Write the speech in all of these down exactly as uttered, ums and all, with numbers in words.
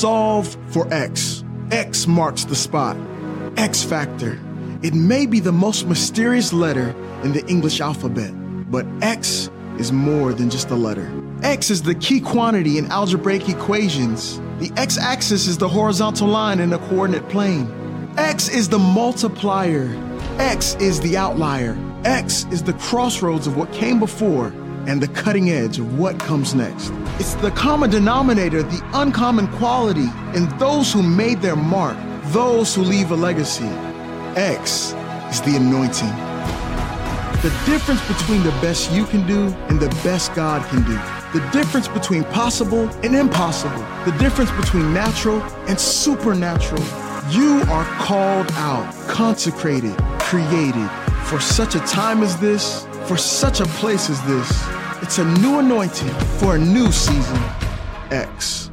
solve for X. X marks the spot. X factor. It may be the most mysterious letter in the English alphabet, but X is more than just a letter. X is the key quantity in algebraic equations. The x-axis is the horizontal line in a coordinate plane. X is the multiplier. X is the outlier. X is the crossroads of what came before and the cutting edge of what comes next. It's the common denominator, the uncommon quality in those who made their mark, those who leave a legacy. X is the anointing. The difference between the best you can do and the best God can do. The difference between possible and impossible. The difference between natural and supernatural. You are called out, consecrated, created for such a time as this, for such a place as this. It's a new anointing for a new season. X.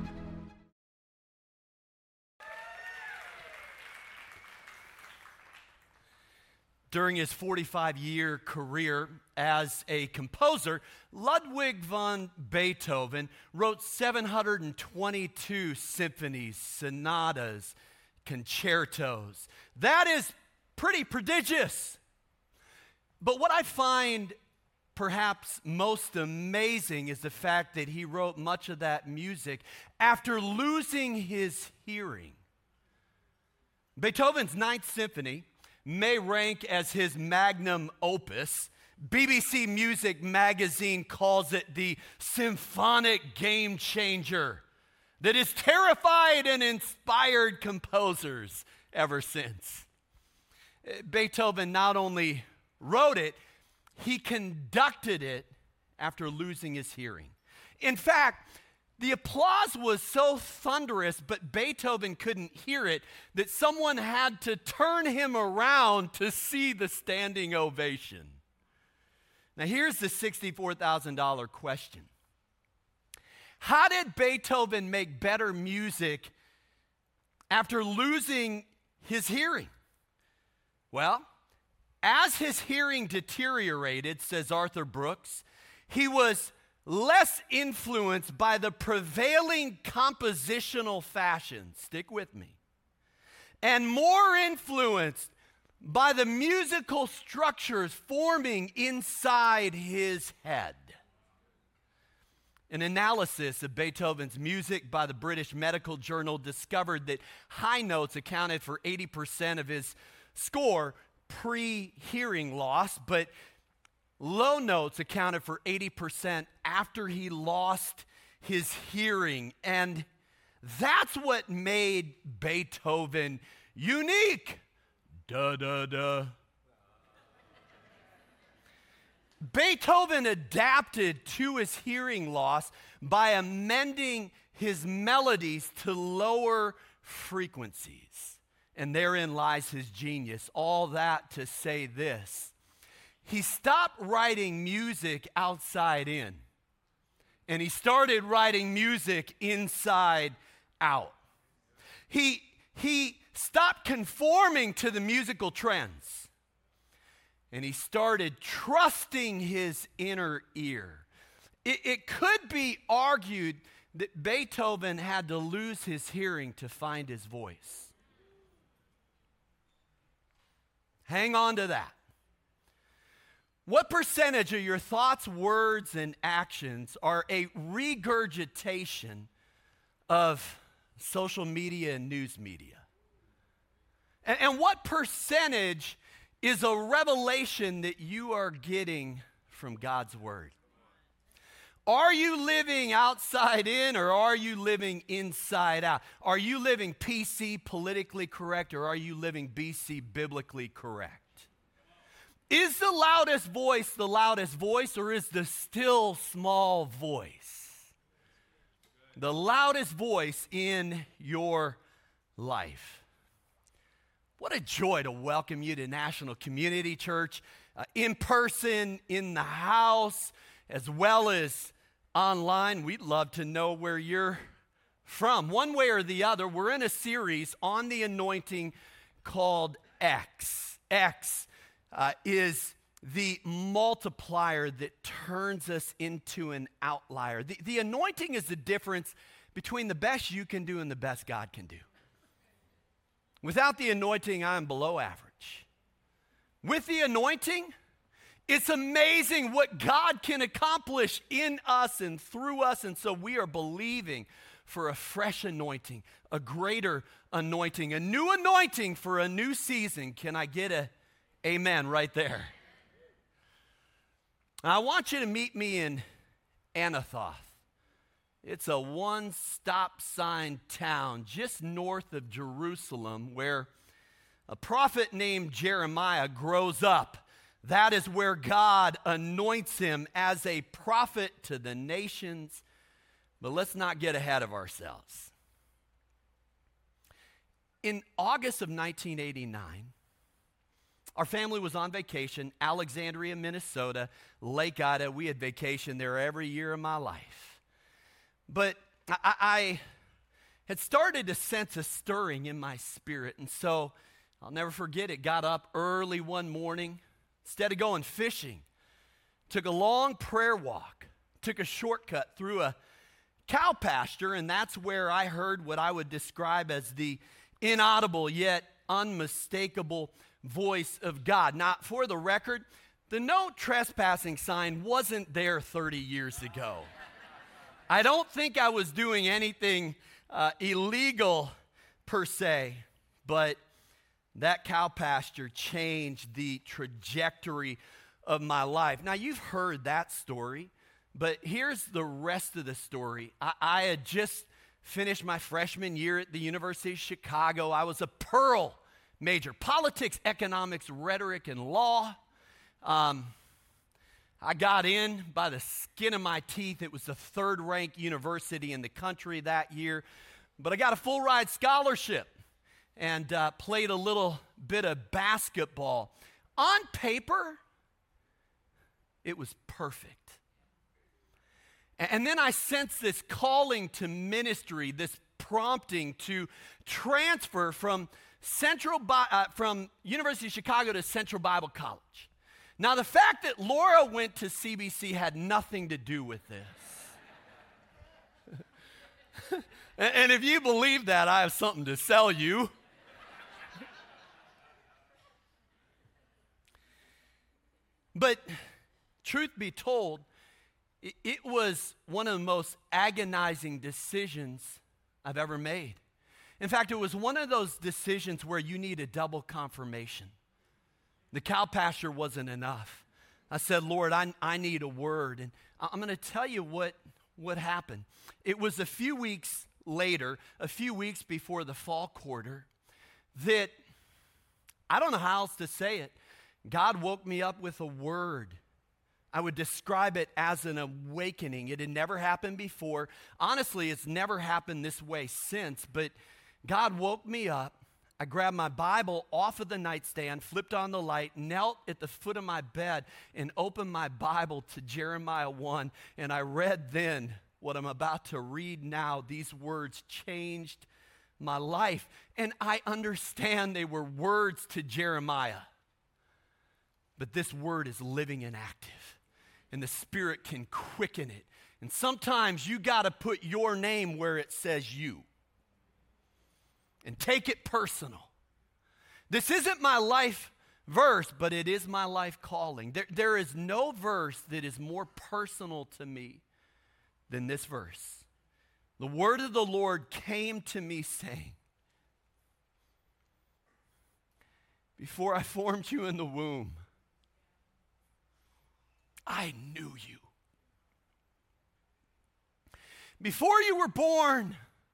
During his forty-five-year career as a composer, Ludwig van Beethoven wrote seven hundred twenty-two symphonies, sonatas, concertos. That is pretty prodigious. But what I find perhaps most amazing is the fact that he wrote much of that music after losing his hearing. Beethoven's Ninth Symphony may rank as his magnum opus. B B C Music magazine calls it the symphonic game changer that has terrified and inspired composers ever since. Beethoven not only wrote it, he conducted it after losing his hearing. In fact, the applause was so thunderous, but Beethoven couldn't hear it, that someone had to turn him around to see the standing ovation. Now, here's the sixty-four thousand dollars question. How did Beethoven make better music after losing his hearing? Well, as his hearing deteriorated, says Arthur Brooks, he was less influenced by the prevailing compositional fashion, stick with me, and more influenced by the musical structures forming inside his head. An analysis of Beethoven's music by the British Medical Journal discovered that high notes accounted for eighty percent of his score pre-hearing loss, but low notes accounted for eighty percent after he lost his hearing. And that's what made Beethoven unique. Da, da, da. Beethoven adapted to his hearing loss by amending his melodies to lower frequencies. And therein lies his genius. All that to say this. He stopped writing music outside in, and he started writing music inside out. He, he stopped conforming to the musical trends, and he started trusting his inner ear. It, it could be argued that Beethoven had to lose his hearing to find his voice. Hang on to that. What percentage of your thoughts, words, and actions are a regurgitation of social media and news media? And, and what percentage is a revelation that you are getting from God's Word? Are you living outside in, or are you living inside out? Are you living P C, politically correct, or are you living B C, biblically correct? Is the loudest voice the loudest voice, or is the still small voice the loudest voice in your life? What a joy to welcome you to National Community Church, uh, in person, in the house, as well as online. We'd love to know where you're from. One way or the other, we're in a series on the anointing called X. X uh, is the multiplier that turns us into an outlier. The, the anointing is the difference between the best you can do and the best God can do. Without the anointing, I am below average. With the anointing, it's amazing what God can accomplish in us and through us. And so we are believing for a fresh anointing, a greater anointing, a new anointing for a new season. Can I get a amen right there? I want you to meet me in Anathoth. It's a one-stop sign town just north of Jerusalem where a prophet named Jeremiah grows up. That is where God anoints him as a prophet to the nations. But let's not get ahead of ourselves. In August of nineteen eighty-nine, our family was on vacation, Alexandria, Minnesota, Lake Ida. We had vacation there every year of my life. But I, I had started to sense a stirring in my spirit. And so I'll never forget it. Got up early one morning. Instead of going fishing, took a long prayer walk, took a shortcut through a cow pasture, and that's where I heard what I would describe as the inaudible yet unmistakable voice of God. Now, for the record, the no trespassing sign wasn't there thirty years ago. I don't think I was doing anything uh, illegal per se, but that cow pasture changed the trajectory of my life. Now, you've heard that story, but here's the rest of the story. I, I had just finished my freshman year at the University of Chicago. I was a Pearl major, politics, economics, rhetoric, and law. Um, I got in by the skin of my teeth. It was the third-ranked university in the country that year, but I got a full-ride scholarship and uh, played a little bit of basketball. On paper, it was perfect. And then I sensed this calling to ministry, this prompting to transfer from Central Bi- uh, from University of Chicago to Central Bible College. Now, the fact that Laura went to C B C had nothing to do with this. And if you believe that, I have something to sell you. But truth be told, it was one of the most agonizing decisions I've ever made. In fact, it was one of those decisions where you need a double confirmation. The cow pasture wasn't enough. I said, Lord, I, I need a word. And I'm going to tell you what, what happened. It was a few weeks later, a few weeks before the fall quarter, that, I don't know how else to say it, God woke me up with a word. I would describe it as an awakening. It had never happened before. Honestly, it's never happened this way since, but God woke me up. I grabbed my Bible off of the nightstand, flipped on the light, knelt at the foot of my bed, and opened my Bible to Jeremiah one, and I read then what I'm about to read now. These words changed my life, and I understand they were words to Jeremiah. But this word is living and active, and the Spirit can quicken it. And sometimes you got to put your name where it says you and take it personal. This isn't my life verse, but it is my life calling. There, there is no verse that is more personal to me than this verse. The word of the Lord came to me saying, before I formed you in the womb, I knew you. Before you were born,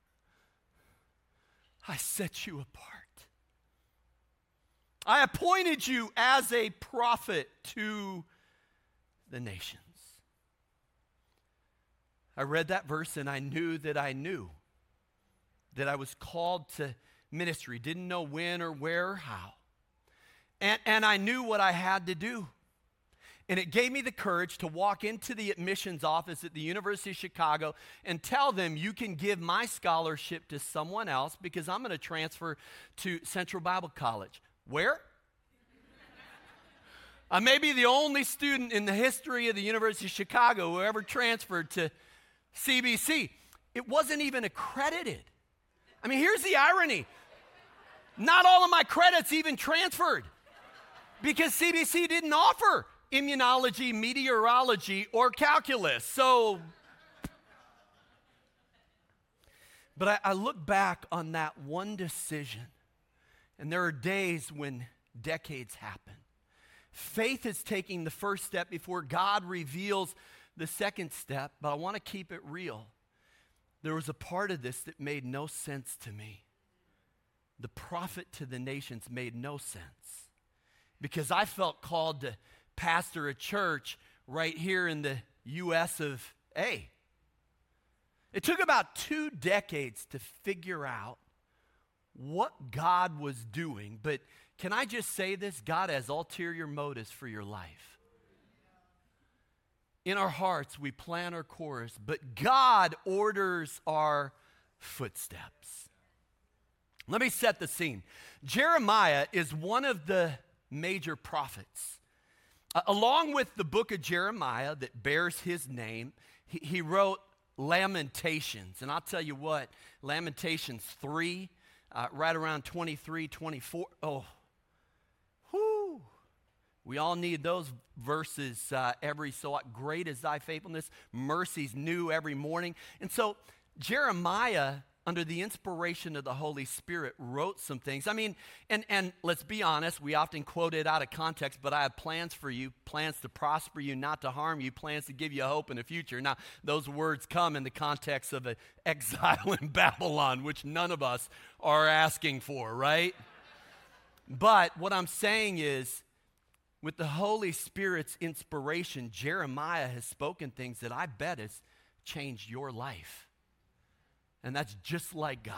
I set you apart. I appointed you as a prophet to the nations. I read that verse and I knew that I knew that I was called to ministry. Didn't know when or where or how. And, and I knew what I had to do. And it gave me the courage to walk into the admissions office at the University of Chicago and tell them, you can give my scholarship to someone else because I'm going to transfer to Central Bible College. Where? I may be the only student in the history of the University of Chicago who ever transferred to C B C. it wasn't even accredited. I mean, here's the irony. Not all of my credits even transferred because C B C didn't offer immunology, meteorology, or calculus. So, but I, I look back on that one decision, and there are days when decades happen. Faith is taking the first step before God reveals the second step, but I want to keep it real. There was a part of this that made no sense to me. The prophet to the nations made no sense because I felt called to pastor a church right here in the U S of A. It took about two decades to figure out what God was doing, but can I just say this? God has ulterior motives for your life. In our hearts, we plan our course, but God orders our footsteps. Let me set the scene. Jeremiah is one of the major prophets. Uh, along with the book of Jeremiah that bears his name, he, he wrote Lamentations. And I'll tell you what, Lamentations three, uh, right around twenty-three, twenty-four, oh, whoo. We all need those verses uh, every so great is thy faithfulness, mercies new every morning. And so Jeremiah, under the inspiration of the Holy Spirit, wrote some things. I mean, and, and let's be honest, we often quote it out of context, but I have plans for you, plans to prosper you, not to harm you, plans to give you a hope in the future. Now, those words come in the context of an exile in Babylon, which none of us are asking for, right? But what I'm saying is, with the Holy Spirit's inspiration, Jeremiah has spoken things that I bet has changed your life. And that's just like God.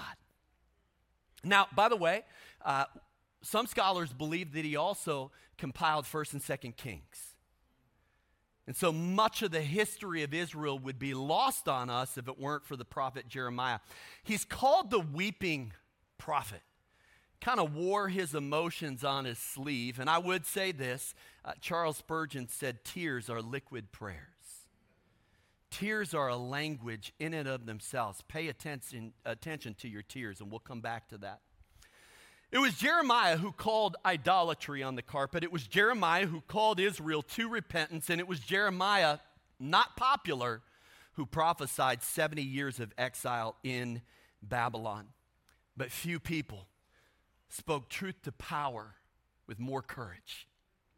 Now, by the way, uh, some scholars believe that he also compiled First and Second Kings. And so much of the history of Israel would be lost on us if it weren't for the prophet Jeremiah. He's called the weeping prophet. Kind of wore his emotions on his sleeve. And I would say this, uh, Charles Spurgeon said, tears are liquid prayers. Tears are a language in and of themselves. Pay attention, attention to your tears, and we'll come back to that. It was Jeremiah who called idolatry on the carpet. It was Jeremiah who called Israel to repentance, and it was Jeremiah, not popular, who prophesied seventy years of exile in Babylon. But few people spoke truth to power with more courage.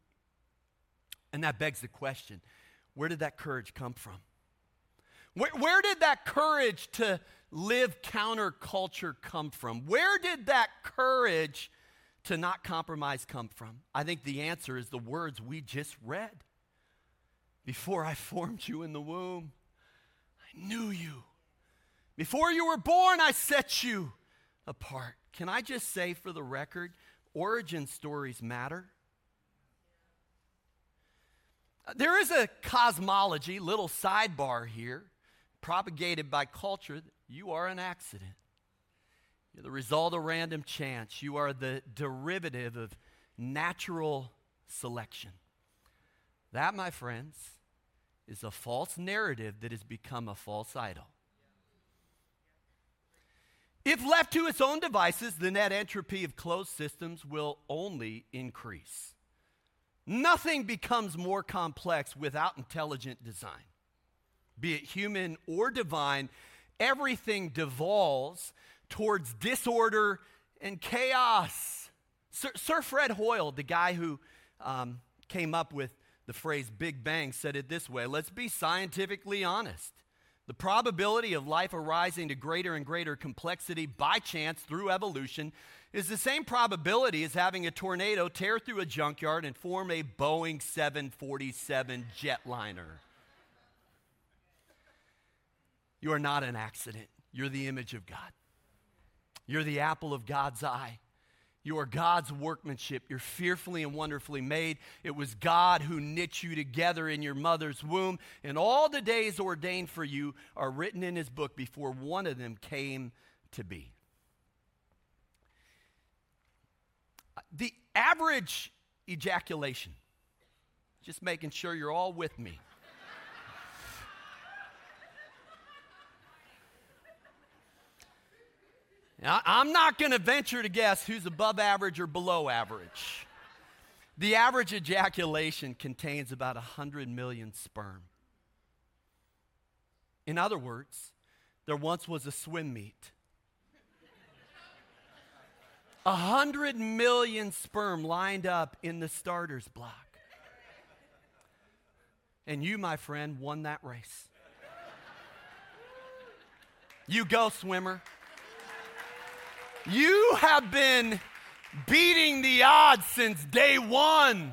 And that begs the question, where did that courage come from? Where, where did that courage to live counterculture come from? Where did that courage to not compromise come from? I think the answer is the words we just read. Before I formed you in the womb, I knew you. Before you were born, I set you apart. Can I just say for the record, origin stories matter? There is a cosmology, little sidebar here, propagated by culture. You are an accident. You're the result of random chance. You are the derivative of natural selection. That, my friends, is a false narrative that has become a false idol. If left to its own devices, the net entropy of closed systems will only increase. Nothing becomes more complex without intelligent design. Be it human or divine, everything devolves towards disorder and chaos. Sir, Sir Fred Hoyle, the guy who um, came up with the phrase Big Bang, said it this way: let's be scientifically honest. The probability of life arising to greater and greater complexity by chance through evolution is the same probability as having a tornado tear through a junkyard and form a Boeing seven forty-seven jetliner. You are not an accident. You're the image of God. You're the apple of God's eye. You are God's workmanship. You're fearfully and wonderfully made. It was God who knit you together in your mother's womb, and all the days ordained for you are written in his book before one of them came to be. The average ejaculation, just making sure you're all with me. Now, I'm not going to venture to guess who's above average or below average. The average ejaculation contains about one hundred million sperm. In other words, there once was a swim meet. A hundred million sperm lined up in the starter's block. And you, my friend, won that race. You go, swimmer. You have been beating the odds since day one.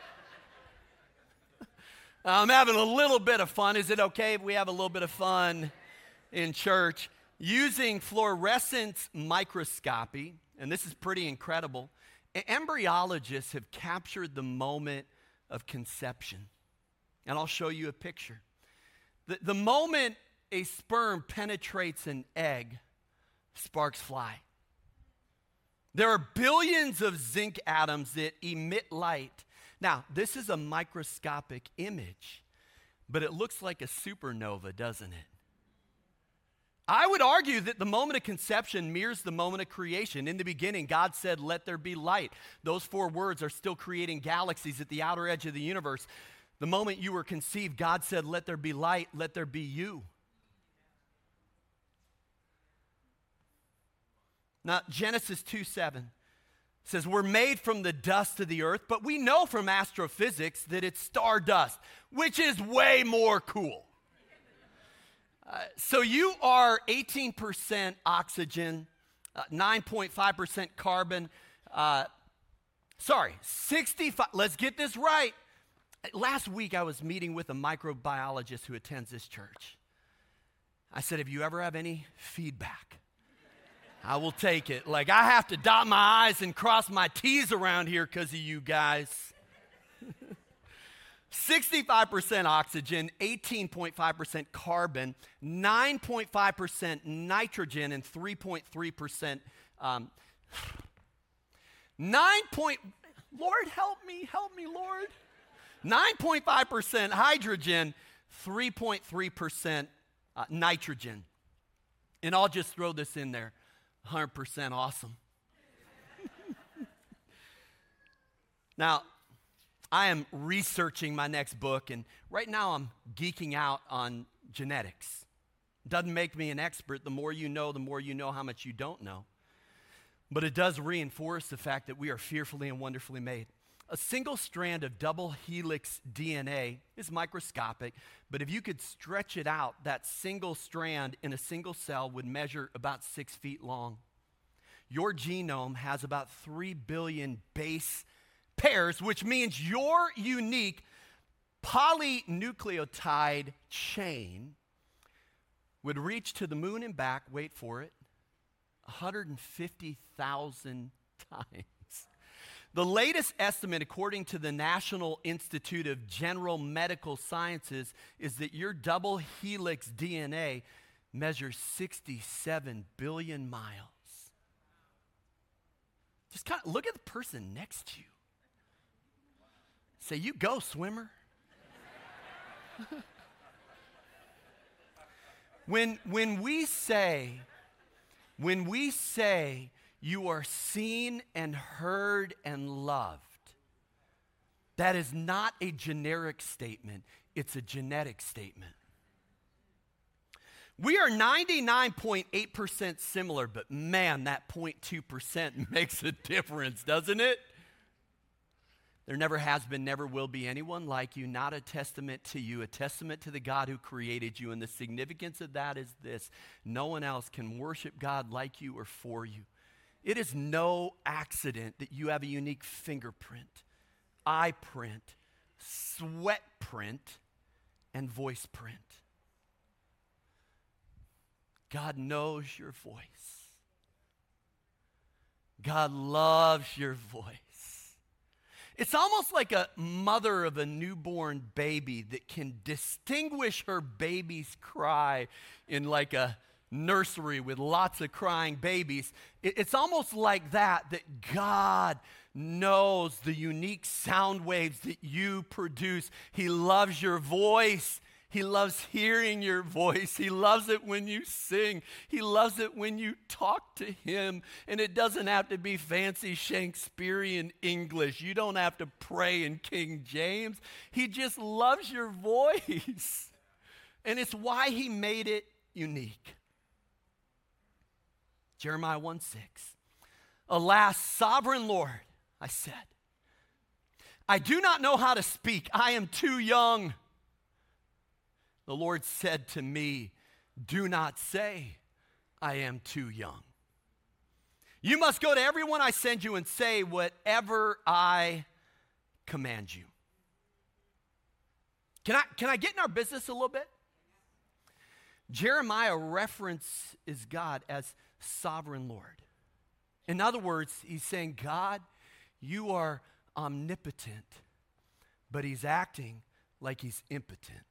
I'm having a little bit of fun. Is it okay if we have a little bit of fun in church? Using fluorescence microscopy, and this is pretty incredible, embryologists have captured the moment of conception. And I'll show you a picture. The, the moment a sperm penetrates an egg, sparks fly. There are billions of zinc atoms that emit light. Now, this is a microscopic image, but it looks like a supernova, doesn't it? I would argue that the moment of conception mirrors the moment of creation. In the beginning, God said, "Let there be light." Those four words are still creating galaxies at the outer edge of the universe. The moment you were conceived, God said, "Let there be light, let there be you." Now, Genesis two seven says, "We're made from the dust of the earth, but we know from astrophysics that it's stardust," which is way more cool. Uh, so you are eighteen percent oxygen, uh, nine point five percent carbon, uh, sorry, sixty-five, let's get this right. Last week I was meeting with a microbiologist who attends this church. I said, "If you ever have any feedback, I will take it." Like, I have to dot my I's and cross my T's around here because of you guys. sixty-five percent oxygen, eighteen point five percent carbon, nine point five percent nitrogen, and three point three percent um, nine point, Lord, help me, help me, Lord. nine point five percent hydrogen, three point three percent uh, nitrogen. And I'll just throw this in there. one hundred percent awesome. Now, I am researching my next book, and right now I'm geeking out on genetics. Doesn't make me an expert. The more you know, the more you know how much you don't know. But it does reinforce the fact that we are fearfully and wonderfully made. A single strand of double helix D N A is microscopic, but if you could stretch it out, that single strand in a single cell would measure about six feet long. Your genome has about three billion base pairs, which means your unique polynucleotide chain would reach to the moon and back, wait for it, one hundred fifty thousand times. The latest estimate, according to the National Institute of General Medical Sciences, is that your double helix D N A measures sixty-seven billion miles. Just kind of look at the person next to you. Say, "You go, swimmer." when, when we say, when we say, "You are seen and heard and loved," that is not a generic statement, it's a genetic statement. We are ninety-nine point eight percent similar, but man, that zero point two percent makes a difference, doesn't it? There never has been, never will be anyone like you, not a testament to you, a testament to the God who created you. And the significance of that is this: no one else can worship God like you or for you. It is no accident that you have a unique fingerprint, eye print, sweat print, and voice print. God knows your voice. God loves your voice. It's almost like a mother of a newborn baby that can distinguish her baby's cry in like a nursery with lots of crying babies. It's almost like that, that God knows the unique sound waves that you produce. He loves your voice. He loves hearing your voice. He loves it when you sing. He loves it when you talk to him. And it doesn't have to be fancy Shakespearean English. You don't have to pray in King James. He just loves your voice. And it's why he made it unique. Jeremiah one six. Alas, sovereign Lord, I said, I do not know how to speak. I am too young. The Lord said to me, do not say, I am too young. You must go to everyone I send you and say whatever I command you. Can I, can I get in our business a little bit? Jeremiah references God as sovereign Lord. In other words, he's saying, God, you are omnipotent, but he's acting like he's impotent.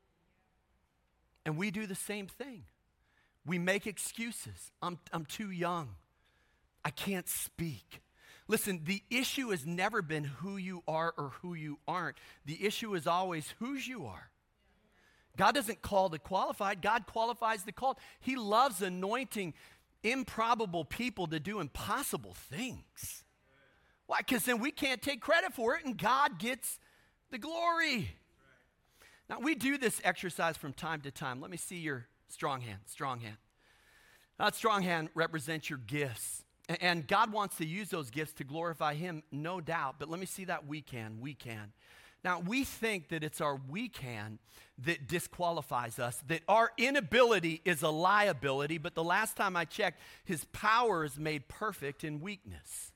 And we do the same thing. We make excuses. I'm, I'm too young. I can't speak. Listen, the issue has never been who you are or who you aren't. The issue is always whose you are. God doesn't call the qualified. God qualifies the called. He loves anointing improbable people to do impossible things. Why? Because then we can't take credit for it and God gets the glory. Now, we do this exercise from time to time. Let me see your strong hand, strong hand. That strong hand represents your gifts. And God wants to use those gifts to glorify him, no doubt. But let me see that we can, we can. Now, we think that it's our we can that disqualifies us, that our inability is a liability. But the last time I checked, his power is made perfect in weakness.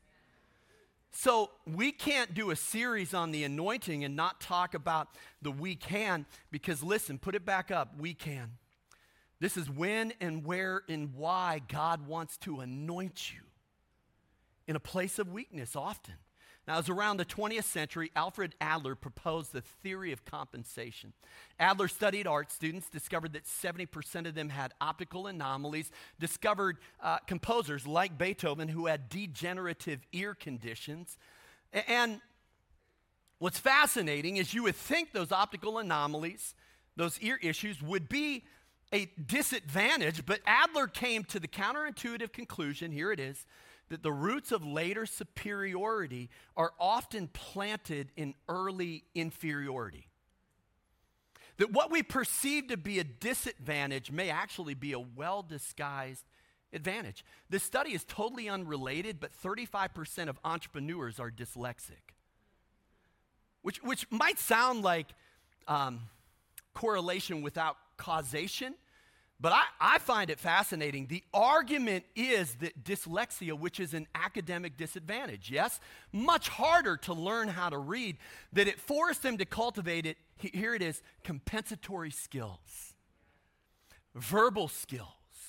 So we can't do a series on the anointing and not talk about the we can, because listen, put it back up, we can. This is when and where and why God wants to anoint you in a place of weakness often. Now, it was around the twentieth century, Alfred Adler proposed the theory of compensation. Adler studied art students, discovered that seventy percent of them had optical anomalies, discovered uh, composers like Beethoven who had degenerative ear conditions. And what's fascinating is you would think those optical anomalies, those ear issues, would be a disadvantage, but Adler came to the counterintuitive conclusion, here it is, that the roots of later superiority are often planted in early inferiority. That what we perceive to be a disadvantage may actually be a well-disguised advantage. This study is totally unrelated, but thirty-five percent of entrepreneurs are dyslexic. Which, which might sound like um, correlation without causation, but I, I find it fascinating. The argument is that dyslexia, which is an academic disadvantage, yes, much harder to learn how to read, that it forced them to cultivate it, here it is, compensatory skills, verbal skills,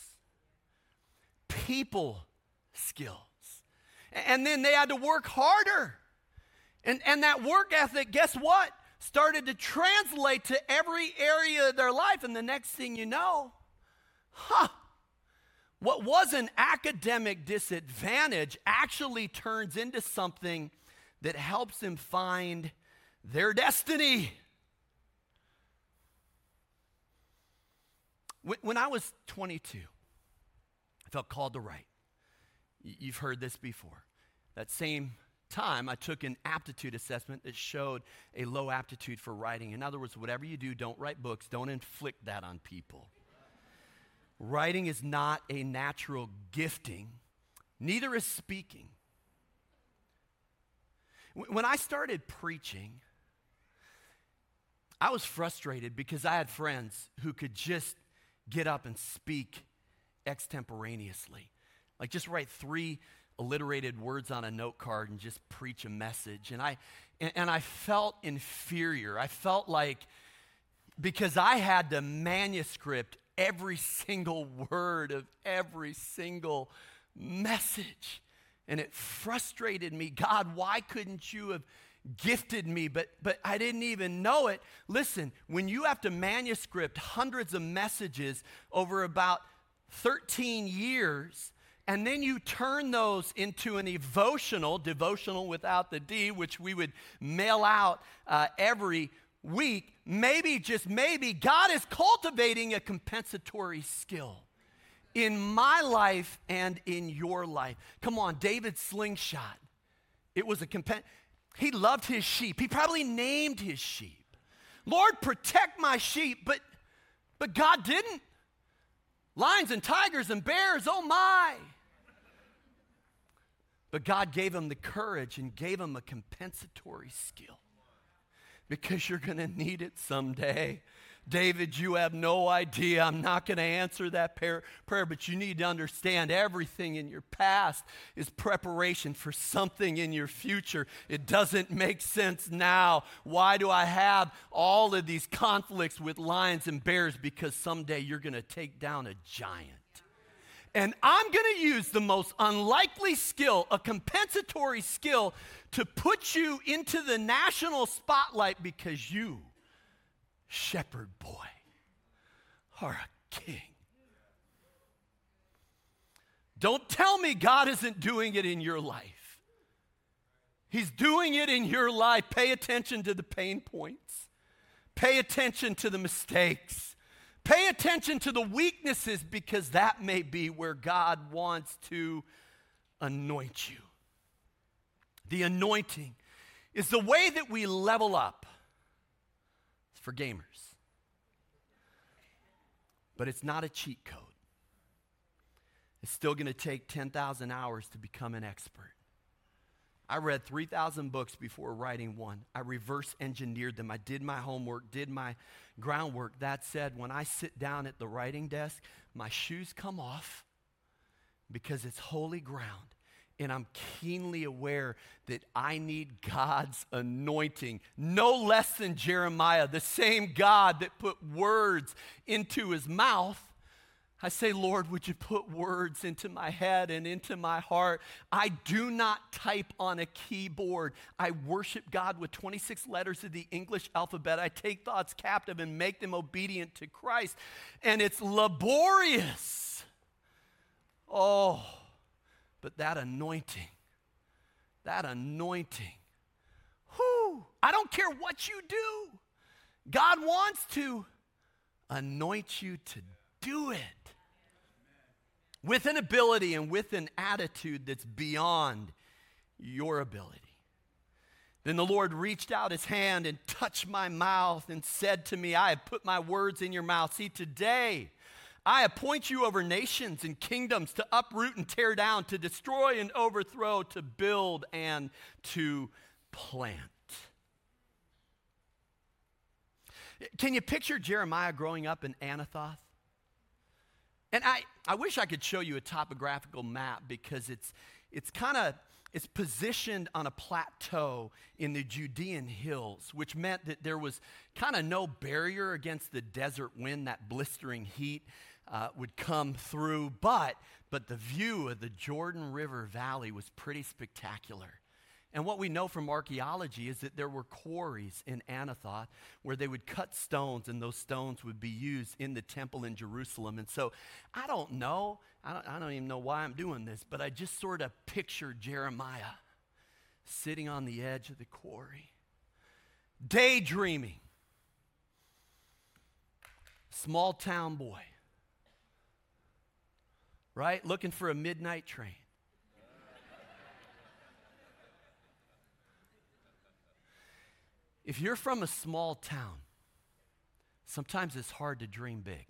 people skills. And then they had to work harder. And, and that work ethic, guess what? Started to translate to every area of their life. And the next thing you know, huh, what was an academic disadvantage actually turns into something that helps them find their destiny. When I was twenty-two, I felt called to write. You've heard this before. That same time, I took an aptitude assessment that showed a low aptitude for writing. In other words, whatever you do, don't write books. Don't inflict that on people. Writing is not a natural gifting. Neither is speaking. When I started preaching, I was frustrated because I had friends who could just get up and speak extemporaneously. Like just write three alliterated words on a note card and just preach a message. And I and, and I felt inferior. I felt like because I had to manuscript every single word of every single message. And it frustrated me. God, why couldn't you have gifted me? But but I didn't even know it. Listen, when you have to manuscript hundreds of messages over about thirteen years, and then you turn those into an devotional, devotional without the D, which we would mail out uh, every week, maybe, just maybe, God is cultivating a compensatory skill in my life and in your life. Come on, David's slingshot. It was a compen- he loved his sheep. He probably named his sheep. Lord, protect my sheep, but but God didn't. Lions and tigers and bears, oh my. But God gave him the courage and gave him a compensatory skill because you're going to need it someday. David, you have no idea. I'm not going to answer that prayer, prayer, but you need to understand everything in your past is preparation for something in your future. It doesn't make sense now. Why do I have all of these conflicts with lions and bears? Because someday you're going to take down a giant. And I'm going to use the most unlikely skill, a compensatory skill, to put you into the national spotlight because you, shepherd boy, are a king. Don't tell me God isn't doing it in your life. He's doing it in your life. Pay attention to the pain points. Pay attention to the mistakes. Pay attention to the weaknesses, because that may be where God wants to anoint you. The anointing is the way that we level up. It's for gamers. But it's not a cheat code. It's still going to take ten thousand hours to become an expert. I read three thousand books before writing one. I reverse engineered them. I did my homework, did my groundwork. That said, when I sit down at the writing desk, my shoes come off because it's holy ground. And I'm keenly aware that I need God's anointing, no less than Jeremiah, the same God that put words into his mouth. I say, Lord, would you put words into my head and into my heart? I do not type on a keyboard. I worship God with twenty-six letters of the English alphabet. I take thoughts captive and make them obedient to Christ. And it's laborious. Oh, but that anointing, that anointing, whew, I don't care what you do. God wants to anoint you to do it. With an ability and with an attitude that's beyond your ability. Then the Lord reached out his hand and touched my mouth and said to me, I have put my words in your mouth. See, today I appoint you over nations and kingdoms to uproot and tear down, to destroy and overthrow, to build and to plant. Can you picture Jeremiah growing up in Anathoth? And I, I wish I could show you a topographical map, because it's it's kind of it's positioned on a plateau in the Judean hills, which meant that there was kind of no barrier against the desert wind. That blistering heat uh, would come through, but but the view of the Jordan River Valley was pretty spectacular. And what we know from archaeology is that there were quarries in Anathoth where they would cut stones, and those stones would be used in the temple in Jerusalem. And so I don't know, I don't, I don't even know why I'm doing this, but I just sort of pictured Jeremiah sitting on the edge of the quarry, daydreaming. Small town boy, right? Looking for a midnight train. If you're from a small town, sometimes it's hard to dream big.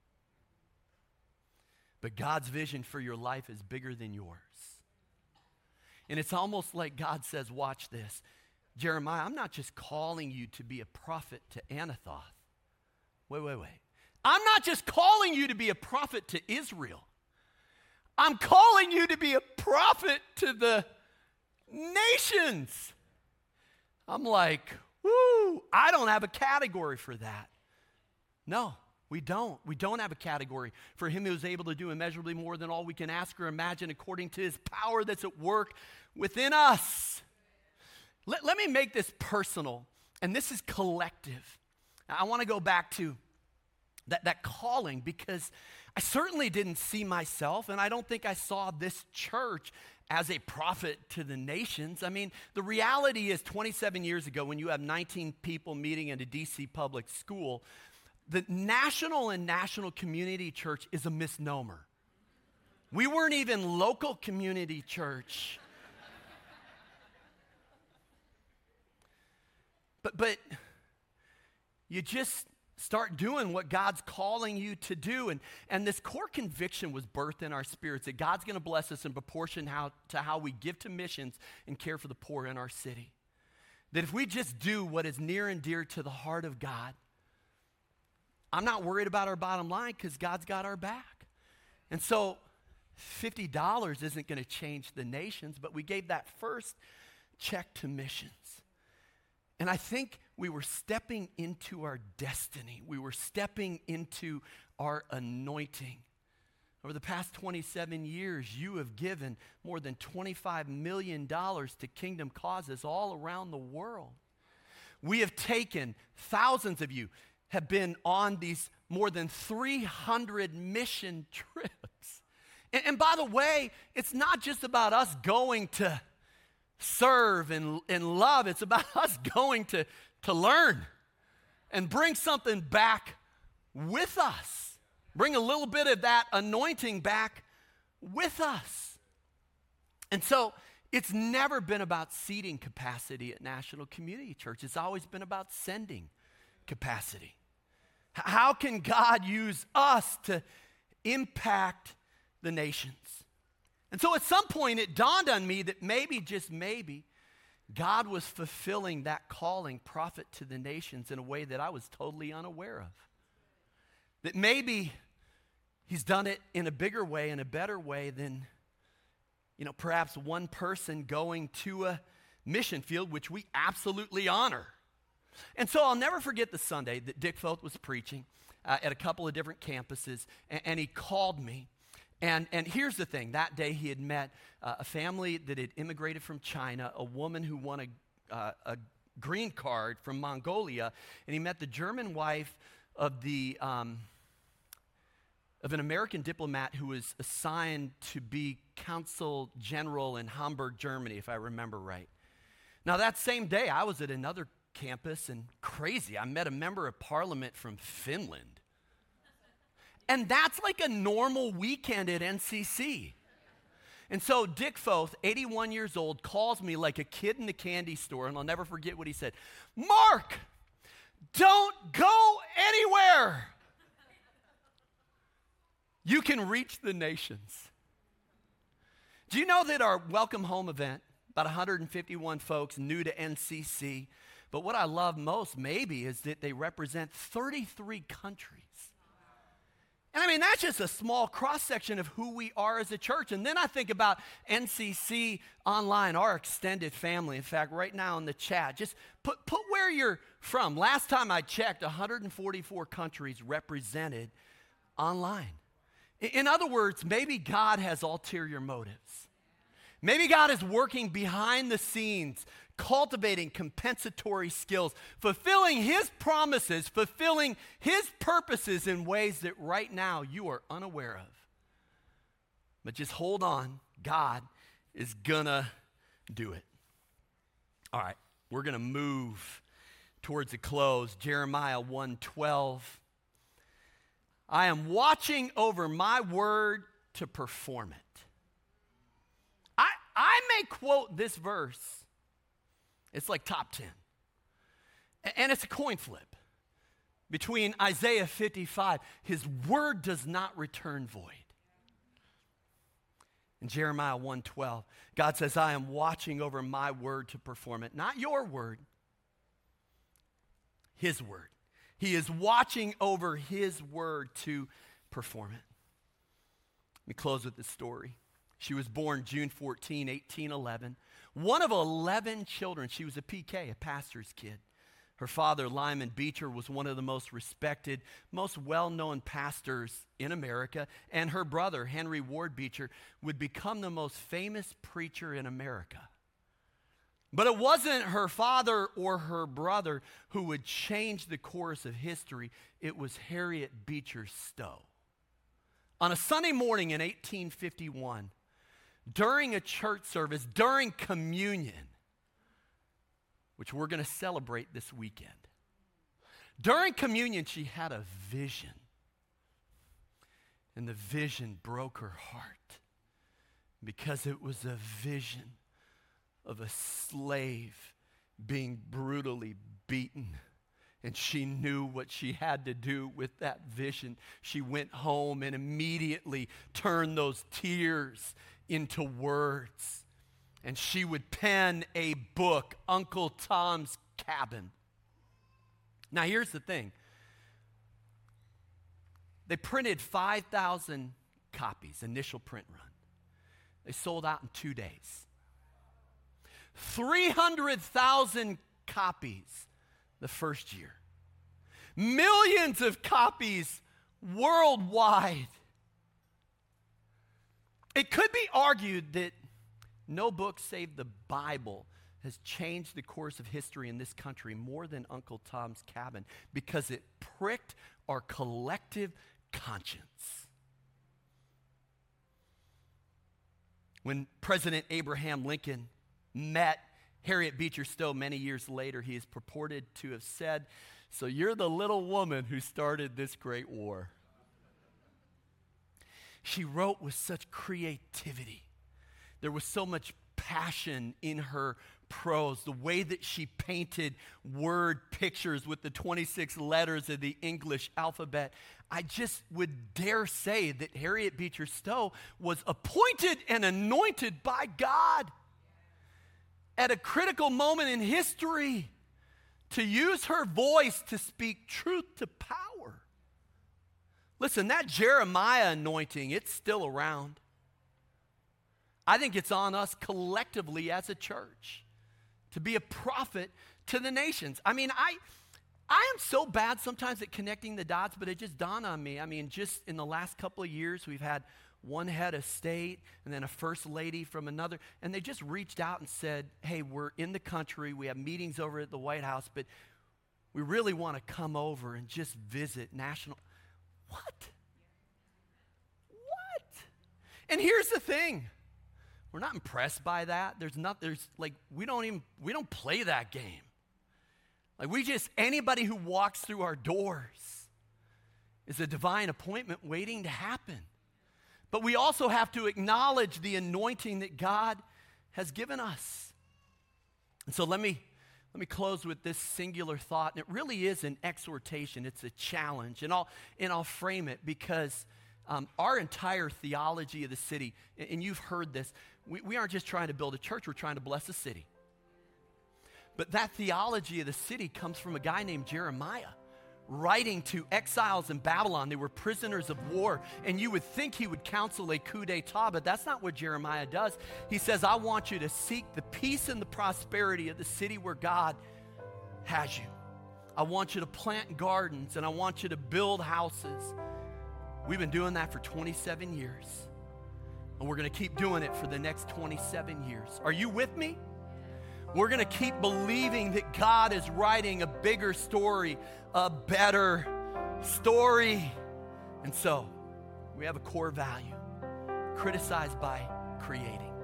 But God's vision for your life is bigger than yours. And it's almost like God says, watch this. Jeremiah, I'm not just calling you to be a prophet to Anathoth. Wait, wait, wait. I'm not just calling you to be a prophet to Israel. I'm calling you to be a prophet to the nations. I'm like, woo, I don't have a category for that. No, we don't. We don't have a category for him who is able to do immeasurably more than all we can ask or imagine, according to his power that's at work within us. Let, let me make this personal, and this is collective. I want to go back to that, that calling, because I certainly didn't see myself, and I don't think I saw this church as a prophet to the nations. I mean, the reality is twenty-seven years ago when you have nineteen people meeting in a D C public school, the national and national community church is a misnomer. We weren't even local community church. But, but you just start doing what God's calling you to do. And, and this core conviction was birthed in our spirits that God's going to bless us in proportion how, to how we give to missions and care for the poor in our city. That if we just do what is near and dear to the heart of God, I'm not worried about our bottom line because God's got our back. And so fifty dollars isn't going to change the nations, but we gave that first check to missions. And I think we were stepping into our destiny. We were stepping into our anointing. Over the past twenty-seven years, you have given more than twenty-five million dollars to kingdom causes all around the world. We have taken, thousands of you have been on these more than three hundred mission trips. And, and by the way, it's not just about us going to serve and, and love. It's about us going to, to learn and bring something back with us. Bring a little bit of that anointing back with us. And so it's never been about seating capacity at National Community Church. It's always been about sending capacity. How can God use us to impact the nations? And so at some point it dawned on me that maybe, just maybe, God was fulfilling that calling, prophet to the nations, in a way that I was totally unaware of. That maybe he's done it in a bigger way, in a better way than, you know, perhaps one person going to a mission field, which we absolutely honor. And so I'll never forget the Sunday that Dick Foth was preaching uh, at a couple of different campuses, and, and he called me. And, and here's the thing. That day he had met uh, a family that had immigrated from China, a woman who won a, uh, a green card from Mongolia, and he met the German wife of, the, um, of an American diplomat who was assigned to be consul general in Hamburg, Germany, if I remember right. Now that same day I was at another campus, and crazy, I met a member of parliament from Finland. And that's like a normal weekend at N C C. And so Dick Foth, eighty-one years old, calls me like a kid in the candy store, and I'll never forget what he said. Mark, don't go anywhere. You can reach the nations. Do you know that our Welcome Home event, about one hundred fifty-one folks new to N C C, but what I love most maybe is that they represent thirty-three countries. And I mean, that's just a small cross-section of who we are as a church. And then I think about N C C Online, our extended family. In fact, right now in the chat, just put, put where you're from. Last time I checked, one hundred forty-four countries represented online. In, in other words, maybe God has ulterior motives. Maybe God is working behind the scenes, cultivating compensatory skills, fulfilling his promises, fulfilling his purposes in ways that right now you are unaware of. But just hold on. God is gonna do it. All right, we're gonna move towards a close. Jeremiah one twelve. I am watching over my word to perform it. I, I may quote this verse. It's like top ten. And it's a coin flip between Isaiah fifty-five, his word does not return void. In Jeremiah one twelve, God says, I am watching over my word to perform it. Not your word, his word. He is watching over his word to perform it. Let me close with this story. She was born June fourteenth, eighteen eleven. One of eleven children. She was a P K, a pastor's kid. Her father, Lyman Beecher, was one of the most respected, most well-known pastors in America. And her brother, Henry Ward Beecher, would become the most famous preacher in America. But it wasn't her father or her brother who would change the course of history. It was Harriet Beecher Stowe. On a Sunday morning in eighteen fifty-one, during a church service, during communion, which we're going to celebrate this weekend. During communion, she had a vision. And the vision broke her heart because it was a vision of a slave being brutally beaten. And she knew what she had to do with that vision. She went home and immediately turned those tears into words. And she would pen a book, Uncle Tom's Cabin. Now here's the thing. They printed five thousand copies, initial print run. They sold out in two days. three hundred thousand copies the first year. Millions of copies worldwide. It could be argued that no book save the Bible has changed the course of history in this country more than Uncle Tom's Cabin because it pricked our collective conscience. When President Abraham Lincoln met Harriet Beecher Stowe many years later, he is purported to have said, "So you're the little woman who started this great war." She wrote with such creativity. There was so much passion in her prose, the way that she painted word pictures with the twenty-six letters of the English alphabet. I just would dare say that Harriet Beecher Stowe was appointed and anointed by God at a critical moment in history to use her voice to speak truth to power. Listen, that Jeremiah anointing, it's still around. I think it's on us collectively as a church to be a prophet to the nations. I mean, I I am so bad sometimes at connecting the dots, but it just dawned on me. I mean, just in the last couple of years, we've had one head of state and then a first lady from another, and they just reached out and said, hey, we're in the country, we have meetings over at the White House, but we really want to come over and just visit national. What? What? And here's the thing. We're not impressed by that. There's not, there's like, we don't even, we don't play that game. Like we just, anybody who walks through our doors is a divine appointment waiting to happen. But we also have to acknowledge the anointing that God has given us. And so let me, let me close with this singular thought. And it really is an exhortation. It's a challenge. And I'll, and I'll frame it because um, our entire theology of the city, and you've heard this, we, we aren't just trying to build a church, we're trying to bless the city. But that theology of the city comes from a guy named Jeremiah, writing to exiles in Babylon. They were prisoners of war, and you would think he would counsel a coup d'etat, but that's not what Jeremiah does. He says, I want you to seek the peace and the prosperity of the city where God has you. I want you to plant gardens, and I want you to build houses. We've been doing that for twenty-seven years, and we're going to keep doing it for the next twenty-seven years. Are you with me? We're going to keep believing that God is writing a bigger story, a better story. And so, we have a core value, criticized by creating.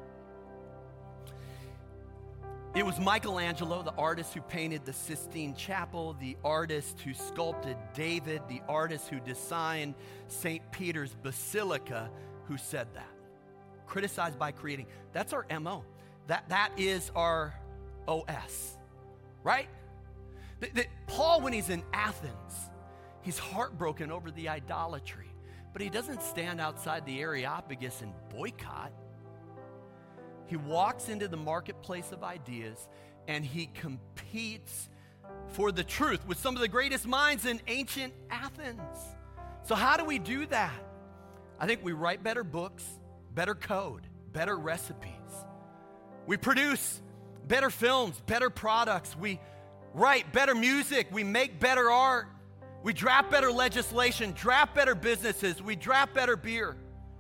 It was Michelangelo, the artist who painted the Sistine Chapel, the artist who sculpted David, the artist who designed Saint Peter's Basilica, who said that. Criticized by creating. That's our M O. That, that is our O S, right? That, that Paul, when he's in Athens, he's heartbroken over the idolatry, but he doesn't stand outside the Areopagus and boycott. He walks into the marketplace of ideas and he competes for the truth with some of the greatest minds in ancient Athens. So how do we do that? I think we write better books, better code, better recipes. We produce better films, better products. We write better music. We make better art. We draft better legislation, draft better businesses. We draft better beer.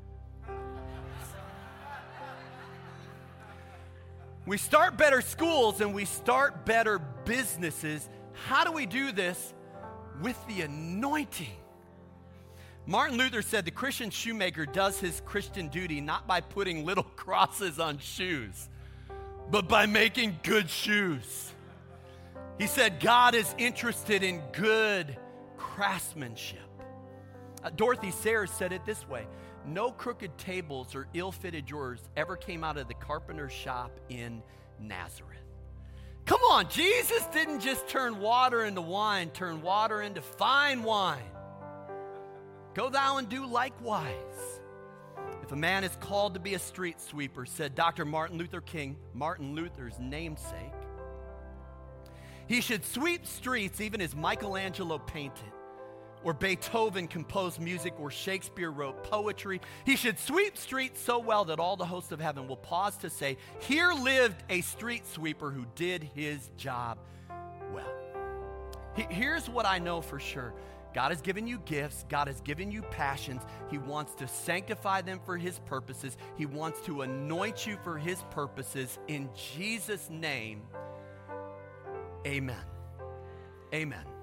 We start better schools and we start better businesses. How do we do this? With the anointing. Martin Luther said the Christian shoemaker does his Christian duty not by putting little crosses on shoes, but by making good shoes. He said God is interested in good craftsmanship. Uh, Dorothy Sayers said it this way: no crooked tables or ill-fitted drawers ever came out of the carpenter's shop in Nazareth. Come on, Jesus didn't just turn water into wine, turn water into fine wine. Go thou and do likewise. If a man is called to be a street sweeper, said Doctor Martin Luther King, Martin Luther's namesake, he should sweep streets even as Michelangelo painted, or Beethoven composed music, or Shakespeare wrote poetry. He should sweep streets so well that all the hosts of heaven will pause to say, here lived a street sweeper who did his job well. Here's what I know for sure. God has given you gifts. God has given you passions. He wants to sanctify them for his purposes. He wants to anoint you for his purposes. In Jesus' name, amen. Amen.